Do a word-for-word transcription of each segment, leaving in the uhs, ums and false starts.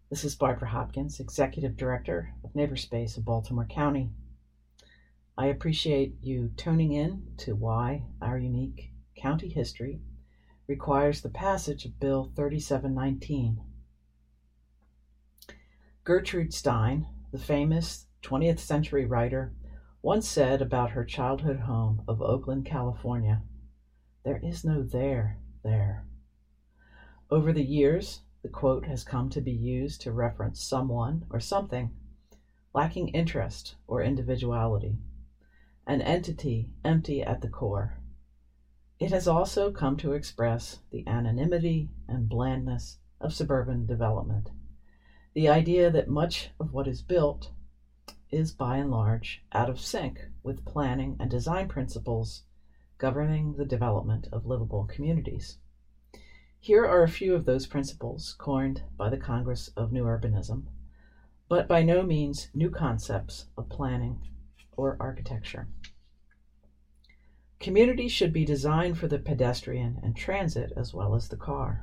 This is Barbara Hopkins, Executive Director of Neighborspace of Baltimore County. I appreciate you tuning in to why our unique county history requires the passage of Bill thirty-seven nineteen. Gertrude Stein, the famous twentieth century writer, once said about her childhood home of Oakland, California, "There is no there there." Over the years, the quote has come to be used to reference someone or something lacking interest or individuality, an entity empty at the core. It has also come to express the anonymity and blandness of suburban development, the idea that much of what is built is by and large out of sync with planning and design principles governing the development of livable communities. Here are a few of those principles coined by the Congress of New Urbanism, but by no means new concepts of planning or architecture. Communities should be designed for the pedestrian and transit as well as the car.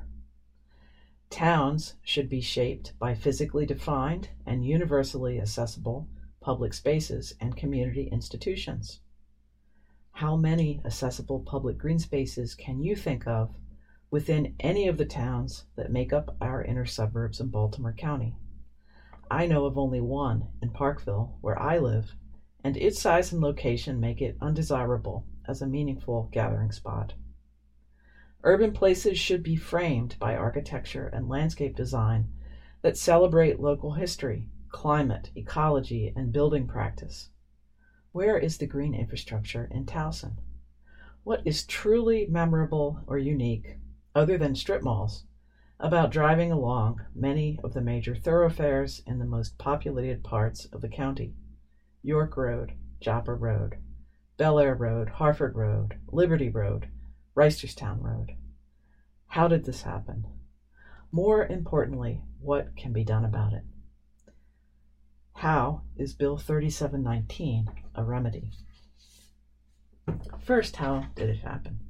Towns should be shaped by physically defined and universally accessible public spaces and community institutions. How many accessible public green spaces can you think of within any of the towns that make up our inner suburbs in Baltimore County? I know of only one in Parkville, where I live, and its size and location make it undesirable as a meaningful gathering spot. Urban places should be framed by architecture and landscape design that celebrate local history, climate, ecology, and building practice. Where is the green infrastructure in Towson? What is truly memorable or unique, other than strip malls, about driving along many of the major thoroughfares in the most populated parts of the county? York Road, Joppa Road, Bel Air Road, Harford Road, Liberty Road, Reisterstown Road. How did this happen? More importantly, what can be done about it? How is Bill thirty-seven nineteen a remedy? First, how did it happen?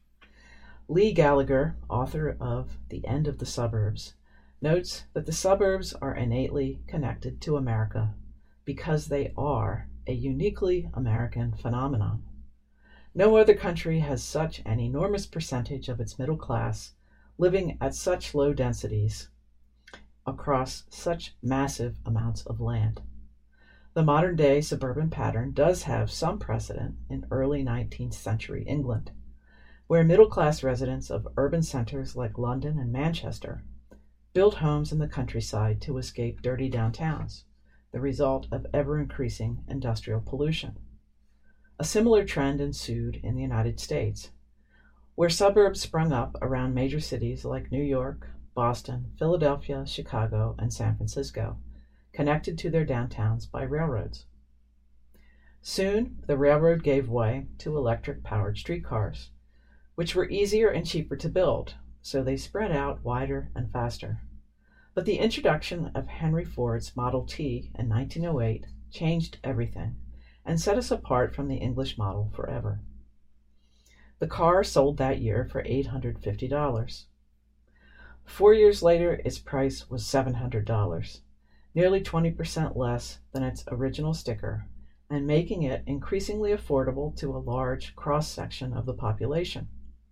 Lee Gallagher, author of The End of the Suburbs, notes that the suburbs are innately connected to America because they are a uniquely American phenomenon. No other country has such an enormous percentage of its middle class living at such low densities across such massive amounts of land. The modern-day suburban pattern does have some precedent in early nineteenth century England, where middle-class residents of urban centers like London and Manchester built homes in the countryside to escape dirty downtowns, the result of ever-increasing industrial pollution. A similar trend ensued in the United States, where suburbs sprung up around major cities like New York, Boston, Philadelphia, Chicago, and San Francisco, connected to their downtowns by railroads. Soon, the railroad gave way to electric-powered streetcars, which were easier and cheaper to build, so they spread out wider and faster. But the introduction of Henry Ford's Model T in nineteen oh eight changed everything and set us apart from the English model forever. The car sold that year for eight hundred fifty dollars. Four years later, its price was seven hundred dollars, nearly twenty percent less than its original sticker, and making it increasingly affordable to a large cross-section of the population.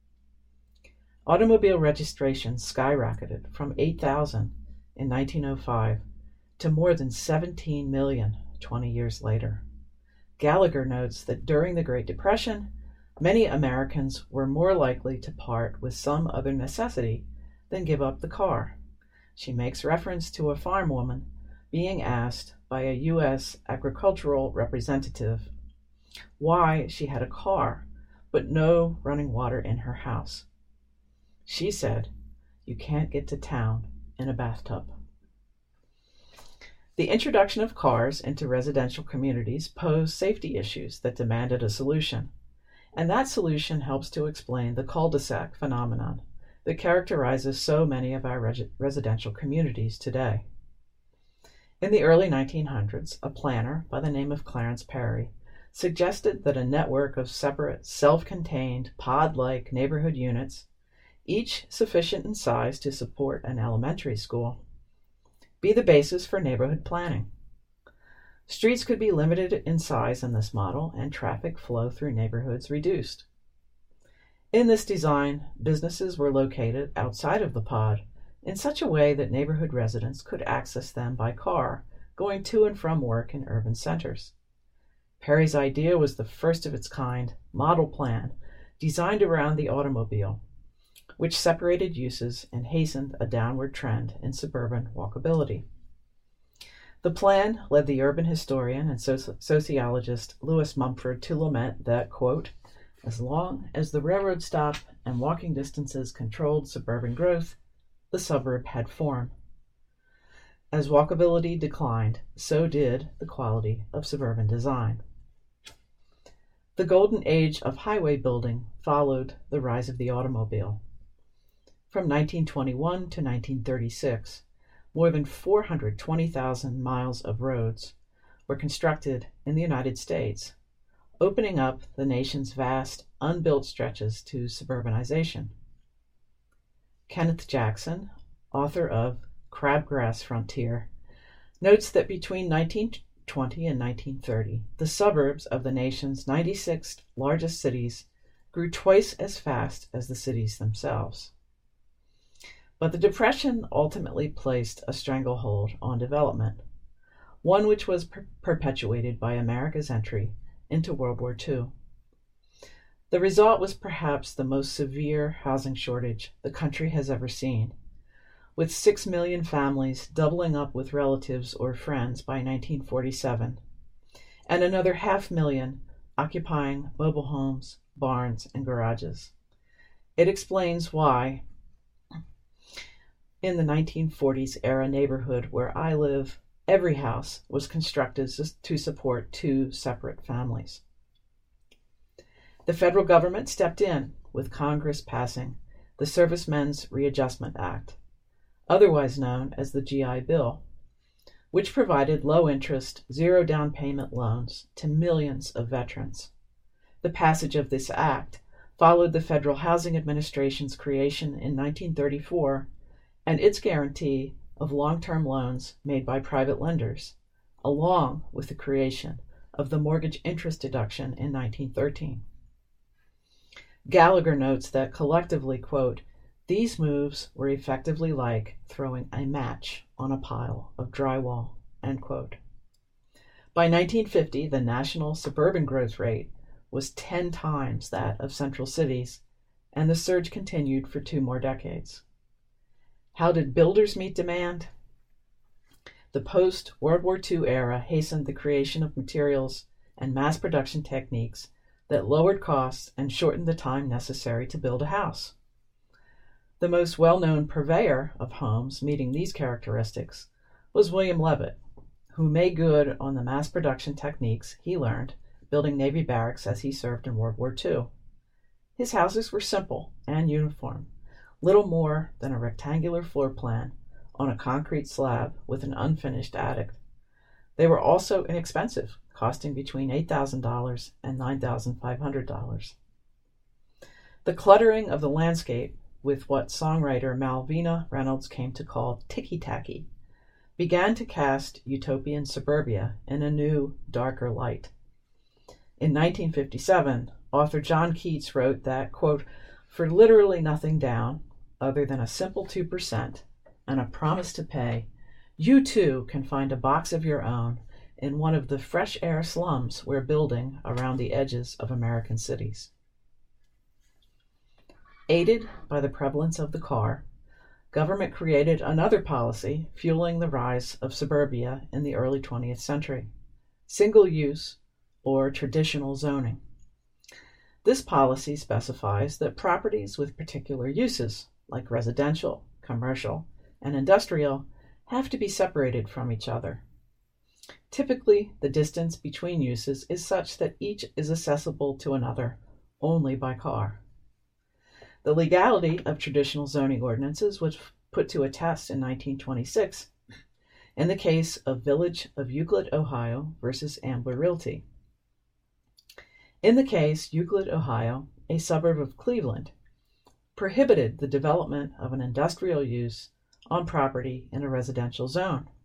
Automobile registrations skyrocketed from eight thousand in nineteen oh five to more than seventeen million twenty years later. Gallagher notes that during the Great Depression, many Americans were more likely to part with some other necessity than give up the car. She makes reference to a farm woman being asked by a U S agricultural representative why she had a car but no running water in her house. She said, "You can't get to town in a bathtub." The introduction of cars into residential communities posed safety issues that demanded a solution, and that solution helps to explain the cul-de-sac phenomenon that characterizes so many of our res- residential communities today. In the early nineteen hundreds, a planner by the name of Clarence Perry suggested that a network of separate, self-contained, pod-like neighborhood units, each sufficient in size to support an elementary school, be the basis for neighborhood planning. Streets could be limited in size in this model and traffic flow through neighborhoods reduced. In this design, businesses were located outside of the pod in such a way that neighborhood residents could access them by car, going to and from work in urban centers. Perry's idea was the first of its kind model plan designed around the automobile, which separated uses and hastened a downward trend in suburban walkability. The plan led the urban historian and soci- sociologist Lewis Mumford to lament that, quote, as long as the railroad stop and walking distances controlled suburban growth, the suburb had form. As walkability declined, so did the quality of suburban design. The golden age of highway building followed the rise of the automobile. From nineteen twenty-one to nineteen thirty-six, more than four hundred twenty thousand miles of roads were constructed in the United States, opening up the nation's vast, unbuilt stretches to suburbanization. Kenneth Jackson, author of Crabgrass Frontier, notes that between nineteen twenty and nineteen thirty, the suburbs of the nation's ninety-six largest cities grew twice as fast as the cities themselves. But the Depression ultimately placed a stranglehold on development, one which was per- perpetuated by America's entry into World War Two. The result was perhaps the most severe housing shortage the country has ever seen, with six million families doubling up with relatives or friends by nineteen forty-seven, and another half million occupying mobile homes, barns, and garages. It explains why, in the nineteen forties era neighborhood where I live, every house was constructed to support two separate families. The federal government stepped in with Congress passing the Servicemen's Readjustment Act, otherwise known as the G I Bill, which provided low-interest, zero-down payment loans to millions of veterans. The passage of this act followed the Federal Housing Administration's creation in nineteen thirty-four and its guarantee of long-term loans made by private lenders, along with the creation of the mortgage interest deduction in nineteen thirteen. Gallagher notes that collectively, quote, these moves were effectively like throwing a match on a pile of drywall, end quote. By nineteen fifty, the national suburban growth rate was ten times that of central cities, and the surge continued for two more decades. How did builders meet demand? The post-World War Two era hastened the creation of materials and mass production techniques that lowered costs and shortened the time necessary to build a house. The most well-known purveyor of homes meeting these characteristics was William Levitt, who made good on the mass production techniques he learned building Navy barracks as he served in World War Two. His houses were simple and uniform, little more than a rectangular floor plan on a concrete slab with an unfinished attic. They were also inexpensive, costing between eight thousand dollars and nine thousand five hundred dollars. The cluttering of the landscape with what songwriter Malvina Reynolds came to call ticky-tacky began to cast utopian suburbia in a new, darker light. In nineteen fifty-seven, author John Keats wrote that, quote, for literally nothing down, other than a simple two percent and a promise to pay, you too can find a box of your own in one of the fresh air slums we're building around the edges of American cities. Aided by the prevalence of the car, government created another policy fueling the rise of suburbia in the early twentieth century, single-use or traditional zoning. This policy specifies that properties with particular uses, like residential, commercial, and industrial, have to be separated from each other. Typically, the distance between uses is such that each is accessible to another only by car. The legality of traditional zoning ordinances was put to a test in nineteen twenty-six in the case of Village of Euclid, Ohio versus Ambler Realty. In the case, Euclid, Ohio, a suburb of Cleveland, prohibited the development of an industrial use on property in a residential zone.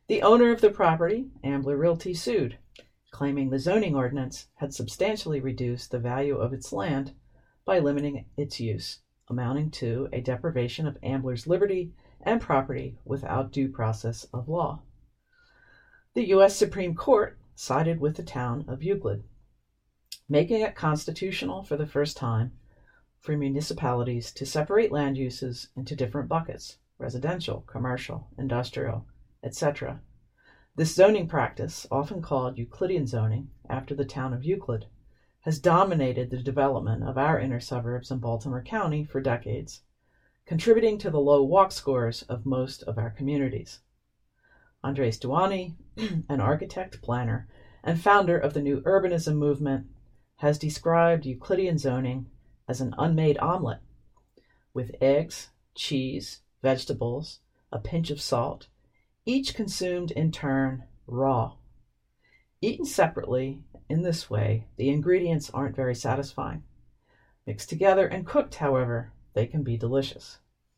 The owner of the property, Ambler Realty, sued, claiming the zoning ordinance had substantially reduced the value of its land by limiting its use, amounting to a deprivation of Ambler's liberty and property without due process of law. The U S Supreme Court sided with the town of Euclid, making it constitutional for the first time for municipalities to separate land uses into different buckets: residential, commercial, industrial, et cetera. This zoning practice, often called Euclidean zoning after the town of Euclid, has dominated the development of our inner suburbs in Baltimore County for decades, contributing to the low walk scores of most of our communities. Andres Duany, an architect, planner, and founder of the New Urbanism movement, has described Euclidean zoning as an unmade omelet, with eggs, cheese, vegetables, a pinch of salt, each consumed in turn raw. Eaten separately in this way, the ingredients aren't very satisfying. Mixed together and cooked, however, they can be delicious.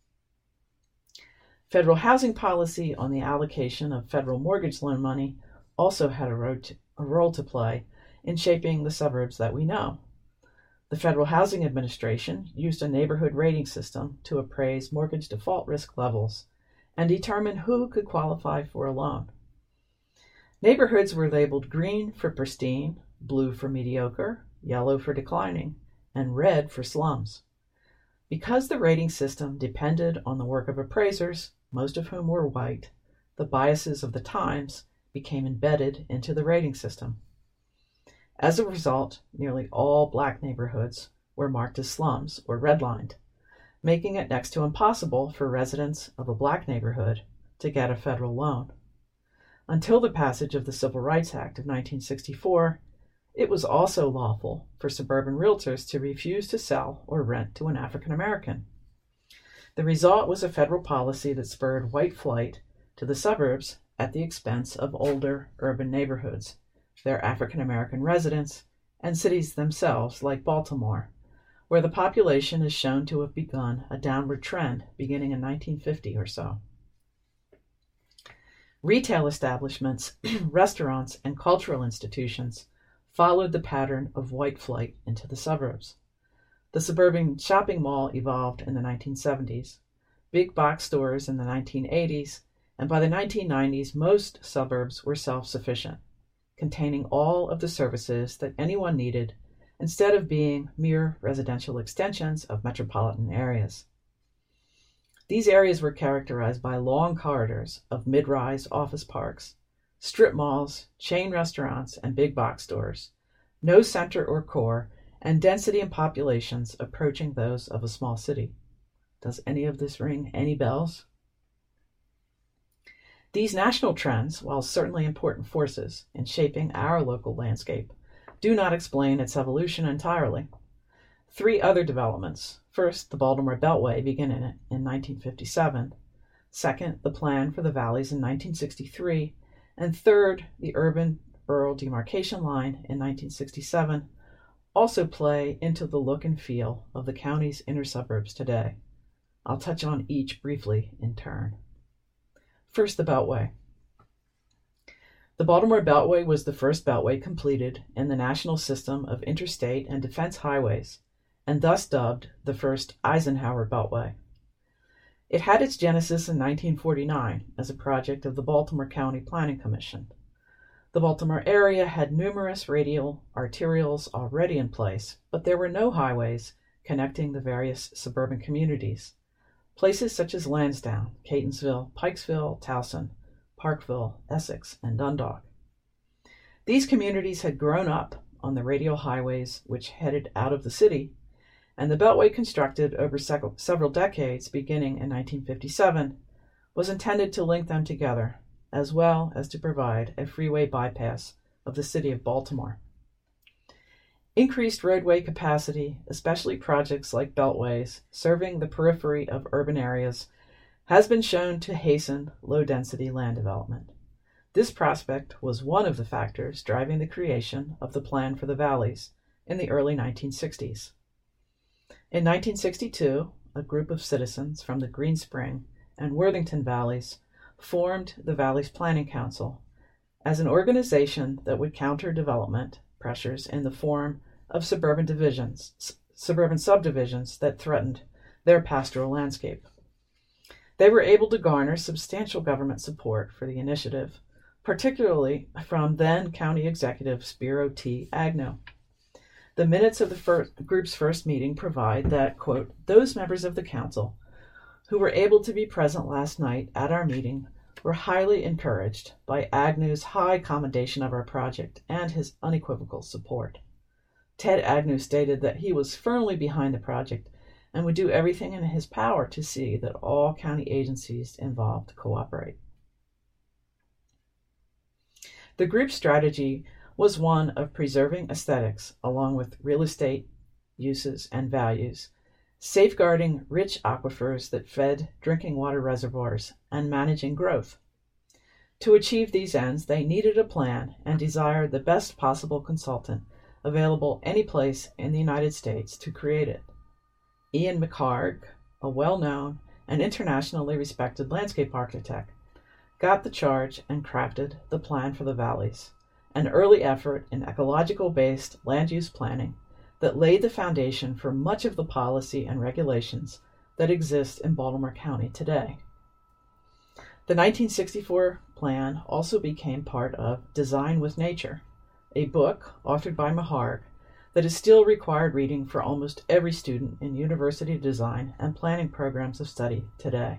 Federal housing policy on the allocation of federal mortgage loan money also had a role to, a role to play in shaping the suburbs that we know. The Federal Housing Administration used a neighborhood rating system to appraise mortgage default risk levels and determine who could qualify for a loan. Neighborhoods were labeled green for pristine, blue for mediocre, yellow for declining, and red for slums. Because the rating system depended on the work of appraisers, most of whom were white, the biases of the times became embedded into the rating system. As a result, nearly all black neighborhoods were marked as slums or redlined, making it next to impossible for residents of a black neighborhood to get a federal loan. Until the passage of the Civil Rights Act of nineteen sixty-four, it was also lawful for suburban realtors to refuse to sell or rent to an African American. The result was a federal policy that spurred white flight to the suburbs at the expense of older urban neighborhoods, their African American residents, and cities themselves like Baltimore, where the population is shown to have begun a downward trend beginning in nineteen fifty or so. Retail establishments, restaurants, and cultural institutions followed the pattern of white flight into the suburbs. The suburban shopping mall evolved in the nineteen seventies, big box stores in the nineteen eighties, and by the nineteen nineties, most suburbs were self-sufficient, containing all of the services that anyone needed instead of being mere residential extensions of metropolitan areas. These areas were characterized by long corridors of mid-rise office parks, strip malls, chain restaurants, and big box stores, no center or core, and density and populations approaching those of a small city. Does any of this ring any bells? These national trends, while certainly important forces in shaping our local landscape, do not explain its evolution entirely. Three other developments: first, the Baltimore Beltway beginning in nineteen fifty-seven, second, the Plan for the Valleys in nineteen sixty-three, and third, the urban-rural demarcation line in nineteen sixty-seven, also play into the look and feel of the county's inner suburbs today. I'll touch on each briefly in turn. First, the Beltway. The Baltimore Beltway was the first beltway completed in the national system of interstate and defense highways, and thus dubbed the first Eisenhower Beltway. It had its genesis in nineteen forty-nine as a project of the Baltimore County Planning Commission. The Baltimore area had numerous radial arterials already in place, but there were no highways connecting the various suburban communities. Places such as Lansdowne, Catonsville, Pikesville, Towson, Parkville, Essex, and Dundalk. These communities had grown up on the radial highways which headed out of the city, and the Beltway, constructed over several decades beginning in nineteen fifty-seven, was intended to link them together, as well as to provide a freeway bypass of the city of Baltimore. Increased roadway capacity, especially projects like beltways serving the periphery of urban areas, has been shown to hasten low-density land development. This prospect was one of the factors driving the creation of the Plan for the Valleys in the early nineteen sixties. In nineteen sixty-two, a group of citizens from the Green Spring and Worthington valleys formed the Valley's Planning Council as an organization that would counter development pressures in the form of suburban divisions, s- suburban subdivisions that threatened their pastoral landscape. They were able to garner substantial government support for the initiative, particularly from then County Executive Spiro T. Agnew. The minutes of the first, group's first meeting provide that, quote, those members of the council who were able to be present last night at our meeting were highly encouraged by Agnew's high commendation of our project and his unequivocal support. Ted Agnew stated that he was firmly behind the project and would do everything in his power to see that all county agencies involved cooperate. The group's strategy was one of preserving aesthetics along with real estate uses and values, safeguarding rich aquifers that fed drinking water reservoirs, and managing growth. To achieve these ends, they needed a plan and desired the best possible consultant available any place in the United States to create it. Ian McHarg, a well-known and internationally respected landscape architect, got the charge and crafted the plan for the valleys, an early effort in ecological-based land use planning that laid the foundation for much of the policy and regulations that exist in Baltimore County today. The nineteen sixty-four plan also became part of Design with Nature, a book authored by Meharg that is still required reading for almost every student in university design and planning programs of study today.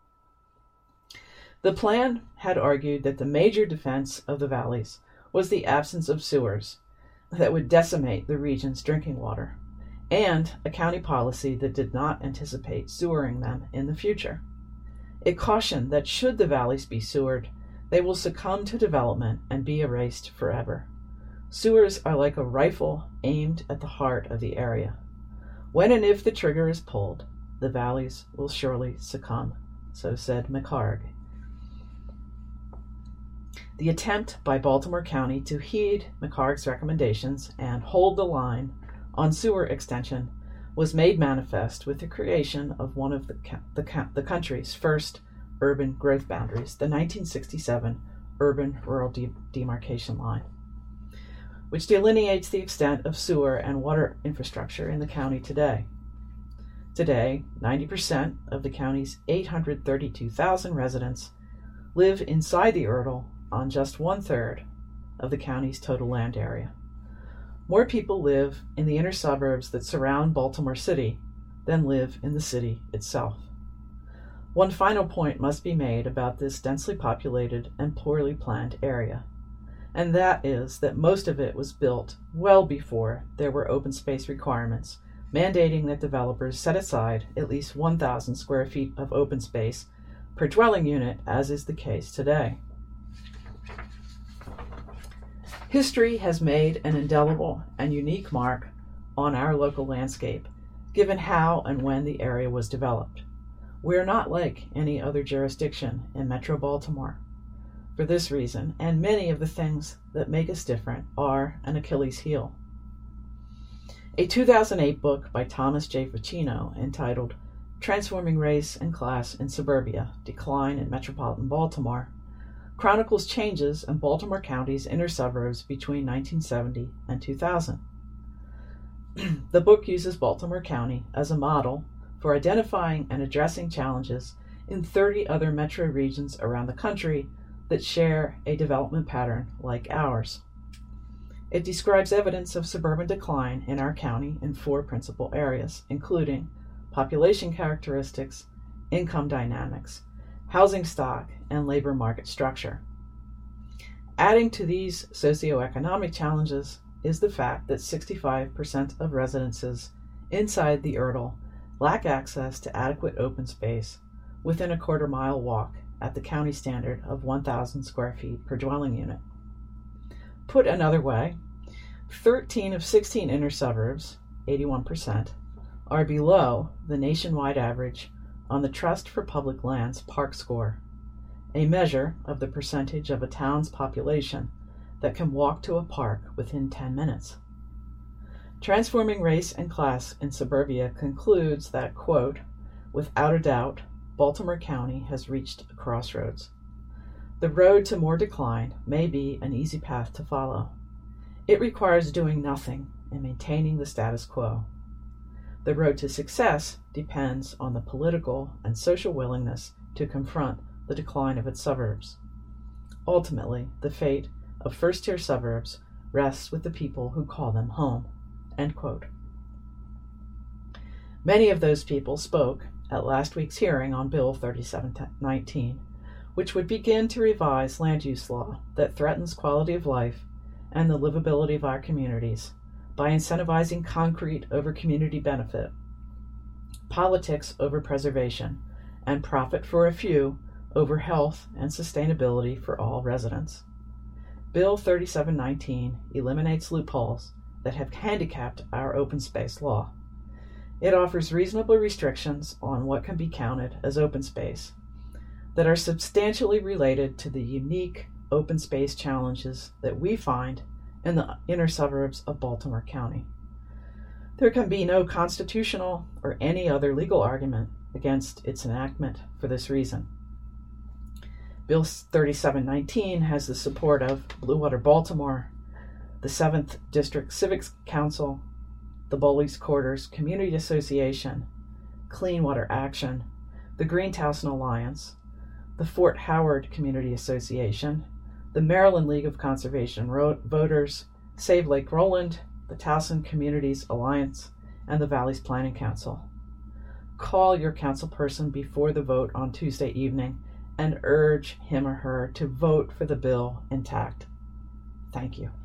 The plan had argued that the major defense of the valleys was the absence of sewers that would decimate the region's drinking water, and a county policy that did not anticipate sewering them in the future. It cautioned that should the valleys be sewered, they will succumb to development and be erased forever. Sewers are like a rifle aimed at the heart of the area. When and if the trigger is pulled, the valleys will surely succumb, so said McHarg. The attempt by Baltimore County to heed McHarg's recommendations and hold the line on sewer extension was made manifest with the creation of one of the, the, the country's first urban growth boundaries, the nineteen sixty-seven Urban-Rural De- Demarcation Line, which delineates the extent of sewer and water infrastructure in the county today. Today, ninety percent of the county's eight hundred thirty-two thousand residents live inside the U R D L on just one-third of the county's total land area. More people live in the inner suburbs that surround Baltimore City than live in the city itself. One final point must be made about this densely populated and poorly planned area, and that is that most of it was built well before there were open space requirements, mandating that developers set aside at least one thousand square feet of open space per dwelling unit, as is the case today. History has made an indelible and unique mark on our local landscape, given how and when the area was developed. We are not like any other jurisdiction in Metro Baltimore. For this reason, and many of the things that make us different are an Achilles heel. A two thousand eight book by Thomas J. Ficino entitled Transforming Race and Class in Suburbia, Decline in Metropolitan Baltimore, chronicles changes in Baltimore County's inner suburbs between nineteen seventy and two thousand. The book uses Baltimore County as a model for identifying and addressing challenges in thirty other metro regions around the country that share a development pattern like ours. It describes evidence of suburban decline in our county in four principal areas, including population characteristics, income dynamics, housing stock, and labor market structure. Adding to these socioeconomic challenges is the fact that sixty-five percent of residences inside the U R D L lack access to adequate open space within a quarter mile walk at the county standard of one thousand square feet per dwelling unit. Put another way, thirteen of sixteen inner suburbs, eighty-one percent, are below the nationwide average on the Trust for Public Lands Park Score, a measure of the percentage of a town's population that can walk to a park within ten minutes. Transforming Race and Class in Suburbia concludes that, quote, without a doubt, Baltimore County has reached a crossroads. The road to more decline may be an easy path to follow. It requires doing nothing and maintaining the status quo. The road to success depends on the political and social willingness to confront the decline of its suburbs. Ultimately, the fate of first-tier suburbs rests with the people who call them home." End quote. Many of those people spoke at last week's hearing on Bill thirty-seven nineteen, which would begin to revise land use law that threatens quality of life and the livability of our communities by incentivizing concrete over community benefit, politics over preservation, and profit for a few over health and sustainability for all residents. Bill thirty-seven nineteen eliminates loopholes that have handicapped our open space law. It offers reasonable restrictions on what can be counted as open space that are substantially related to the unique open space challenges that we find in the inner suburbs of Baltimore County. There can be no constitutional or any other legal argument against its enactment for this reason. Bill thirty-seven nineteen has the support of Blue Water Baltimore, the seventh District Civics Council, the Bowleys Quarters Community Association, Clean Water Action, the Green Towson Alliance, the Fort Howard Community Association, the Maryland League of Conservation Ro- Voters, Save Lake Roland, the Towson Communities Alliance, and the Valley's Planning Council. Call your councilperson before the vote on Tuesday evening and urge him or her to vote for the bill intact. Thank you.